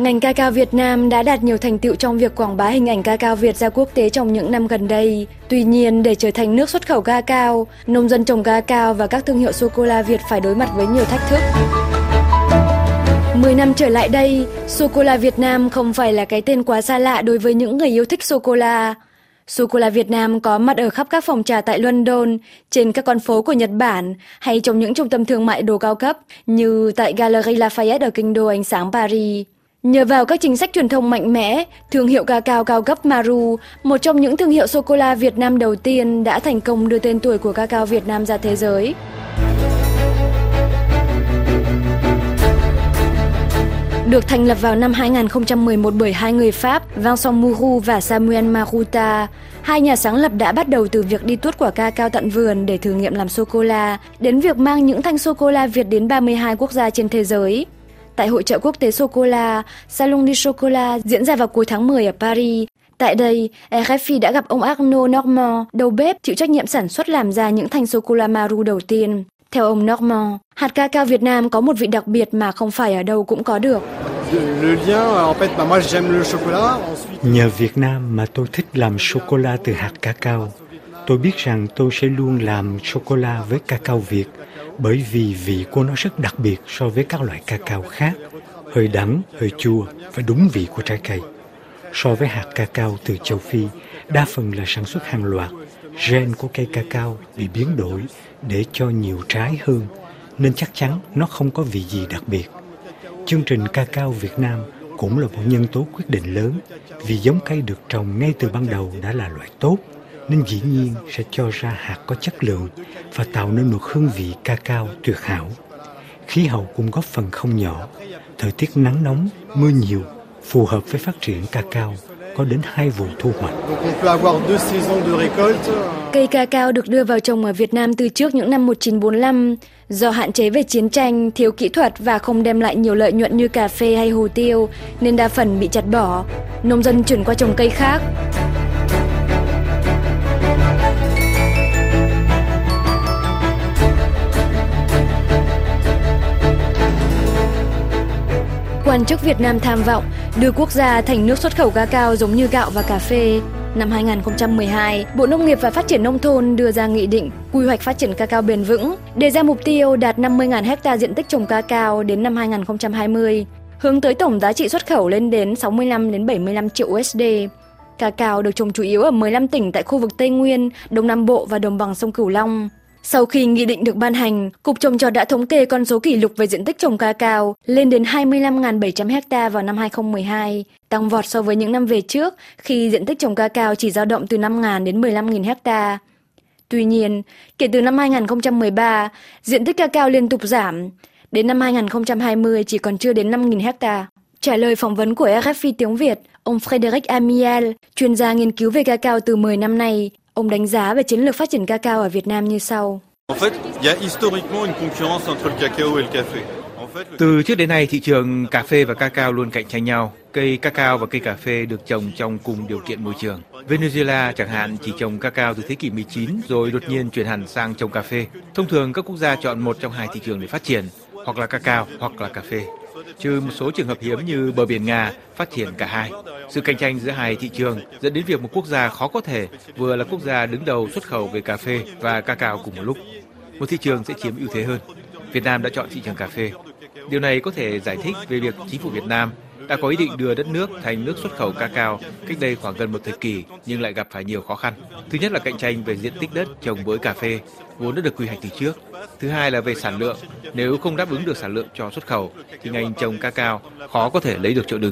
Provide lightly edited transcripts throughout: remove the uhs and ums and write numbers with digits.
Ngành cacao Việt Nam đã đạt nhiều thành tựu trong việc quảng bá hình ảnh cacao Việt ra quốc tế trong những năm gần đây. Tuy nhiên, để trở thành nước xuất khẩu cacao, nông dân trồng cacao và các thương hiệu sô-cô-la Việt phải đối mặt với nhiều thách thức. 10 năm trở lại đây, sô-cô-la Việt Nam không phải là cái tên quá xa lạ đối với những người yêu thích sô-cô-la. Sô-cô-la Việt Nam có mặt ở khắp các phòng trà tại London, trên các con phố của Nhật Bản hay trong những trung tâm thương mại đồ cao cấp như tại Galerie Lafayette ở kinh đô ánh sáng Paris. Nhờ vào các chính sách truyền thông mạnh mẽ, thương hiệu cacao cao cấp Maru, một trong những thương hiệu sô-cô-la Việt Nam đầu tiên, đã thành công đưa tên tuổi của cacao Việt Nam ra thế giới. Được thành lập vào năm 2011 bởi hai người Pháp, Vincent Mourou và Samuel Maruta, hai nhà sáng lập đã bắt đầu từ việc đi tuốt quả cacao tận vườn để thử nghiệm làm sô-cô-la, đến việc mang những thanh sô-cô-la Việt đến 32 quốc gia trên thế giới. Tại Hội chợ quốc tế sô-cô-la, Salon du Chocolat diễn ra vào cuối tháng 10 ở Paris. Tại đây, RFI đã gặp ông Arnaud Normand, đầu bếp chịu trách nhiệm sản xuất làm ra những thanh sô-cô-la Maru đầu tiên. Theo ông Normand, hạt cacao Việt Nam có một vị đặc biệt mà không phải ở đâu cũng có được. Nhờ Việt Nam mà tôi thích làm sô-cô-la từ hạt cacao. Tôi biết rằng tôi sẽ luôn làm sô-cô-la với cacao Việt, bởi vì vị của nó rất đặc biệt so với các loại cacao khác, hơi đắng, hơi chua và đúng vị của trái cây. So với hạt cacao từ châu Phi, đa phần là sản xuất hàng loạt, gen của cây cacao bị biến đổi để cho nhiều trái hơn, nên chắc chắn nó không có vị gì đặc biệt. Chương trình cacao Việt Nam cũng là một nhân tố quyết định lớn, vì giống cây được trồng ngay từ ban đầu đã là loại tốt, nên dĩ nhiên sẽ cho ra hạt có chất lượng và tạo nên một hương vị cacao tuyệt hảo. Khí hậu cũng góp phần không nhỏ, thời tiết nắng nóng, mưa nhiều, phù hợp với phát triển cacao, có đến 2 vụ thu hoạch. Cây cacao được đưa vào trồng ở Việt Nam từ trước những năm 1945. Do hạn chế về chiến tranh, thiếu kỹ thuật và không đem lại nhiều lợi nhuận như cà phê hay hồ tiêu, nên đa phần bị chặt bỏ. Nông dân chuyển qua trồng cây khác. Quan chức Việt Nam tham vọng đưa quốc gia thành nước xuất khẩu cacao giống như gạo và cà phê. Năm 2012, Bộ Nông nghiệp và Phát triển Nông thôn đưa ra nghị định quy hoạch phát triển cacao bền vững, đề ra mục tiêu đạt 50.000 ha diện tích trồng cacao đến năm 2020, hướng tới tổng giá trị xuất khẩu lên đến 65 đến 75 triệu USD. Cacao được trồng chủ yếu ở 15 tỉnh tại khu vực Tây Nguyên, Đông Nam Bộ và đồng bằng sông Cửu Long. Sau khi nghị định được ban hành, Cục Trồng trọt đã thống kê con số kỷ lục về diện tích trồng cacao lên đến 25.700 ha vào năm 2012, tăng vọt so với những năm về trước khi diện tích trồng cacao chỉ dao động từ 5.000 đến 15.000 ha. Tuy nhiên, kể từ năm 2013, diện tích cacao liên tục giảm. Đến năm 2020 chỉ còn chưa đến 5.000 ha. Trả lời phỏng vấn của RFI tiếng Việt, ông Frédéric Amiel, chuyên gia nghiên cứu về cacao từ 10 năm nay, ông đánh giá về chiến lược phát triển cacao ở Việt Nam như sau. Từ trước đến nay, thị trường cà phê và cacao luôn cạnh tranh nhau. Cây cacao và cây cà phê được trồng trong cùng điều kiện môi trường. Venezuela chẳng hạn chỉ trồng cacao từ thế kỷ 19 rồi đột nhiên chuyển hẳn sang trồng cà phê. Thông thường các quốc gia chọn một trong hai thị trường để phát triển, hoặc là cacao hoặc là cà phê. Trừ một số trường hợp hiếm như bờ biển Nga phát triển cả hai. Sự cạnh tranh giữa hai thị trường dẫn đến việc một quốc gia khó có thể vừa là quốc gia đứng đầu xuất khẩu về cà phê và cacao cùng một lúc. Một thị trường sẽ chiếm ưu thế hơn. Việt Nam đã chọn thị trường cà phê. Điều này có thể giải thích về việc chính phủ Việt Nam đã có ý định đưa đất nước thành nước xuất khẩu cacao cách đây khoảng gần một thập kỷ nhưng lại gặp phải nhiều khó khăn. Thứ nhất là cạnh tranh về diện tích đất trồng với cà phê, vốn đã được quy hoạch từ trước. Thứ hai là về sản lượng. Nếu không đáp ứng được sản lượng cho xuất khẩu thì ngành trồng cacao khó có thể lấy được chỗ đứng.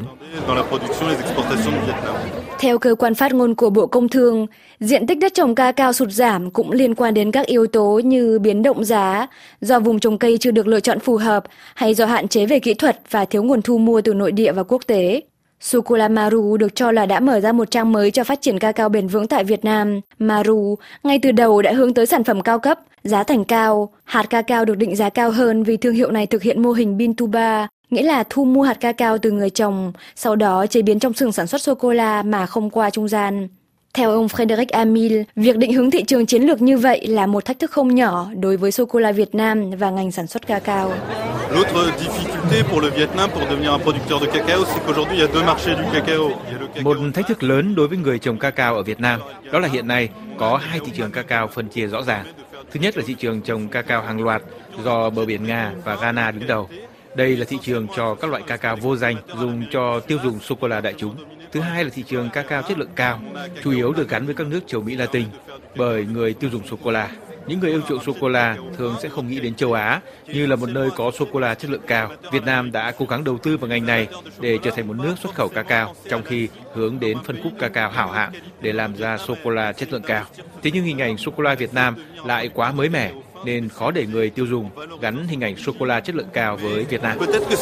Theo cơ quan phát ngôn của Bộ Công Thương, diện tích đất trồng cacao sụt giảm cũng liên quan đến các yếu tố như biến động giá, do vùng trồng cây chưa được lựa chọn phù hợp hay do hạn chế về kỹ thuật và thiếu nguồn thu mua từ nội địa và quốc tế. Sô-cô-la Maru được cho là đã mở ra một trang mới cho phát triển cacao bền vững tại Việt Nam. Maru ngay từ đầu đã hướng tới sản phẩm cao cấp, giá thành cao. Hạt cacao được định giá cao hơn vì thương hiệu này thực hiện mô hình Bean to Bar, nghĩa là thu mua hạt cacao từ người trồng, sau đó chế biến trong xưởng sản xuất sô-cô-la mà không qua trung gian. Theo ông Frédéric Amiel, việc định hướng thị trường chiến lược như vậy là một thách thức không nhỏ đối với sô-cô-la Việt Nam và ngành sản xuất cacao. Một thách thức lớn đối với người trồng cacao ở Việt Nam đó là hiện nay có hai thị trường cacao phân chia rõ ràng. Thứ nhất là thị trường trồng cacao hàng loạt do bờ biển Nga và Ghana đứng đầu. Đây là thị trường cho các loại cacao vô danh dùng cho tiêu dùng sô-cô-la đại chúng. Thứ hai là thị trường cacao chất lượng cao, chủ yếu được gắn với các nước châu Mỹ Latin bởi người tiêu dùng sô-cô-la. Những người yêu chuộng sô-cô-la thường sẽ không nghĩ đến châu Á như là một nơi có sô-cô-la chất lượng cao. Việt Nam đã cố gắng đầu tư vào ngành này để trở thành một nước xuất khẩu cacao, trong khi hướng đến phân khúc cacao hảo hạng để làm ra sô-cô-la chất lượng cao. Thế nhưng hình ảnh sô-cô-la Việt Nam lại quá mới mẻ, nên khó để người tiêu dùng gắn hình ảnh sô-cô-la chất lượng cao với Việt Nam.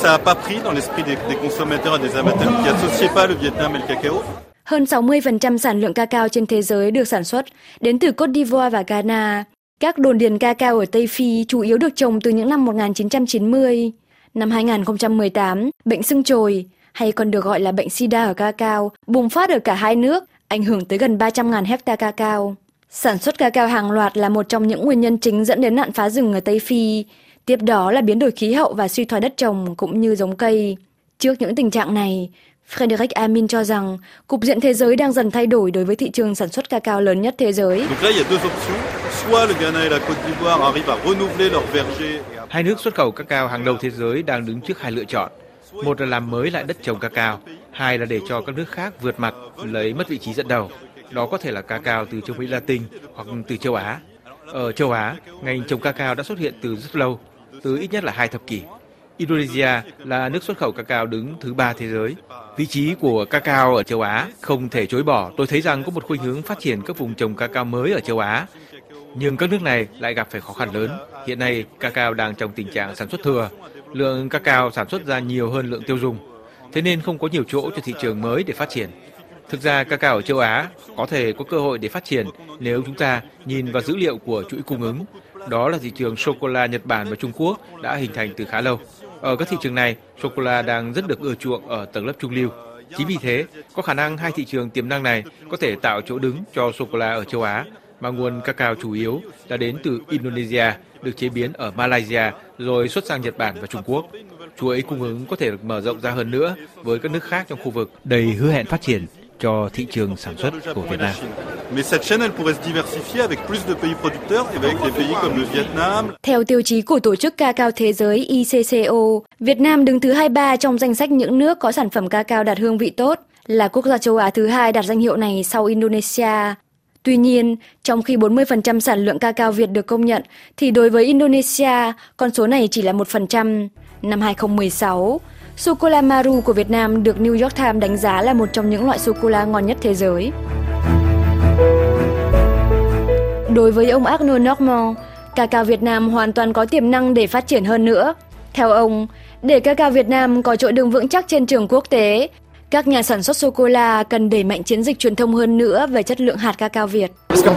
Hơn 60% sản lượng cacao trên thế giới được sản xuất đến từ Côte d'Ivoire và Ghana. Các đồn điền cacao ở Tây Phi chủ yếu được trồng từ những năm 1990. Năm 2018, bệnh sưng chồi, hay còn được gọi là bệnh sida ở cacao, bùng phát ở cả hai nước, ảnh hưởng tới gần 300.000 hectare cacao. Sản xuất cacao hàng loạt là một trong những nguyên nhân chính dẫn đến nạn phá rừng ở Tây Phi. Tiếp đó là biến đổi khí hậu và suy thoái đất trồng cũng như giống cây. Trước những tình trạng này, Frédéric Amin cho rằng cục diện thế giới đang dần thay đổi đối với thị trường sản xuất cacao lớn nhất thế giới. Hai nước xuất khẩu cacao hàng đầu thế giới đang đứng trước hai lựa chọn. Một là làm mới lại đất trồng cacao, hai là để cho các nước khác vượt mặt lấy mất vị trí dẫn đầu. Đó có thể là cacao từ châu Mỹ Latin hoặc từ châu Á. Ở châu Á, ngành trồng cacao đã xuất hiện từ rất lâu, từ ít nhất là 2 thập kỷ. Indonesia là nước xuất khẩu cacao đứng thứ 3 thế giới. Vị trí của cacao ở châu Á không thể chối bỏ. Tôi thấy rằng có một khuynh hướng phát triển các vùng trồng cacao mới ở châu Á. Nhưng các nước này lại gặp phải khó khăn lớn. Hiện nay, cacao đang trong tình trạng sản xuất thừa. Lượng cacao sản xuất ra nhiều hơn lượng tiêu dùng. Thế nên không có nhiều chỗ cho thị trường mới để phát triển. Thực ra, cacao ở châu Á có thể có cơ hội để phát triển nếu chúng ta nhìn vào dữ liệu của chuỗi cung ứng. Đó là thị trường sô-cô-la Nhật Bản và Trung Quốc đã hình thành từ khá lâu. Ở các thị trường này, sô-cô-la đang rất được ưa chuộng ở tầng lớp trung lưu. Chính vì thế, có khả năng hai thị trường tiềm năng này có thể tạo chỗ đứng cho sô-cô-la ở châu Á, mà nguồn cacao chủ yếu đã đến từ Indonesia, được chế biến ở Malaysia, rồi xuất sang Nhật Bản và Trung Quốc. Chuỗi cung ứng có thể được mở rộng ra hơn nữa với các nước khác trong khu vực, đầy hứa hẹn phát triển cho thị trường sản xuất của Việt Nam. Theo tiêu chí của Tổ chức Cacao Thế giới ICCO, Việt Nam đứng thứ 23 trong danh sách những nước có sản phẩm cacao đạt hương vị tốt, là quốc gia châu Á thứ 2 đạt danh hiệu này sau Indonesia. Tuy nhiên, trong khi 40% sản lượng cacao Việt được công nhận, thì đối với Indonesia, con số này chỉ là 1%. Năm 2016, sô-cô-la Maru của Việt Nam được New York Times đánh giá là một trong những loại sô-cô-la ngon nhất thế giới. Đối với ông Arnaud Normand, cacao Việt Nam hoàn toàn có tiềm năng để phát triển hơn nữa. Theo ông, để cacao Việt Nam có chỗ đứng vững chắc trên trường quốc tế, các nhà sản xuất sô-cô-la cần đẩy mạnh chiến dịch truyền thông hơn nữa về chất lượng hạt cacao Việt.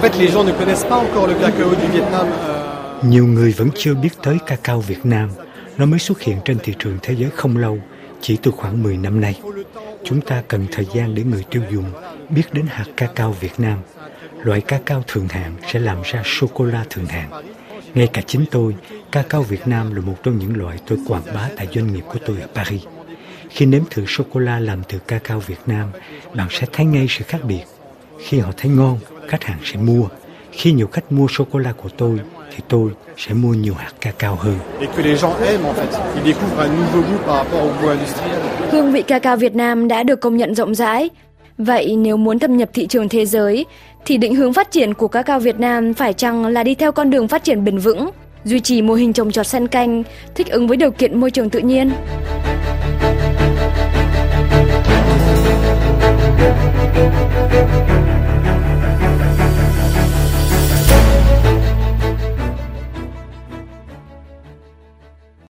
Nhiều người vẫn chưa biết tới cacao Việt Nam. Nó mới xuất hiện trên thị trường thế giới không lâu, chỉ từ khoảng 10 năm nay. Chúng ta cần thời gian để người tiêu dùng biết đến hạt cacao Việt Nam. Loại cacao thượng hạng sẽ làm ra sô-cô-la thượng hạng. Ngay cả chính tôi, cacao Việt Nam là một trong những loại tôi quảng bá tại doanh nghiệp của tôi ở Paris. Khi nếm thử sô-cô-la làm từ cacao Việt Nam, bạn sẽ thấy ngay sự khác biệt. Khi họ thấy ngon, khách hàng sẽ mua. Khi nhiều khách mua sô-cô-la của tôi, thì tôi sẽ mua nhiều hạt cacao hơn. Hương vị cacao Việt Nam đã được công nhận rộng rãi. Vậy nếu muốn thâm nhập thị trường thế giới, thì định hướng phát triển của cacao Việt Nam phải chăng là đi theo con đường phát triển bền vững, duy trì mô hình trồng trọt xen canh, thích ứng với điều kiện môi trường tự nhiên?